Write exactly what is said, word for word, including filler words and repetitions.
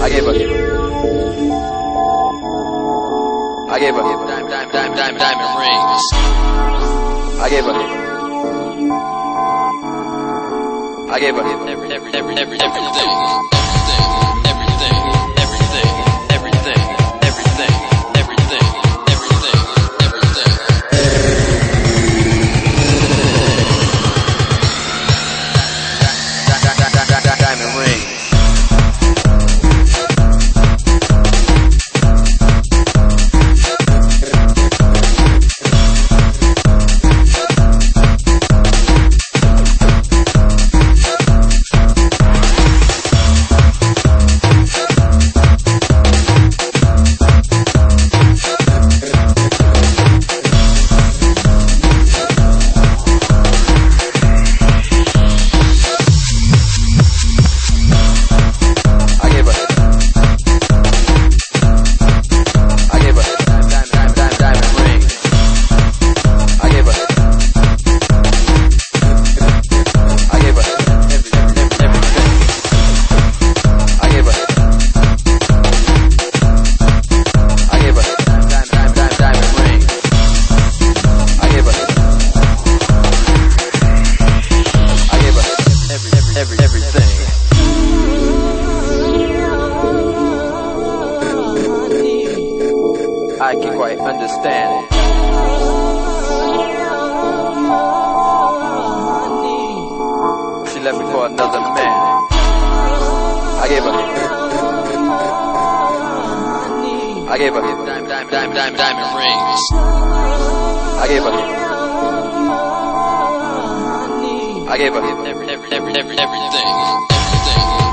I gave her. I gave her diamond, diamond, diamond, diamond, diamond rings. I gave her. I gave her every, every, every, every, everything, everything, everything, everything, everything, everything, everything, everything, everything. Diamond rings. Every, everything. I can quite understand it. She left me for another man. I gave her. I gave her diamond, diamond, diamond, diamond, diamond rings. I gave her. I gave her every, every, every, every, everything, everything.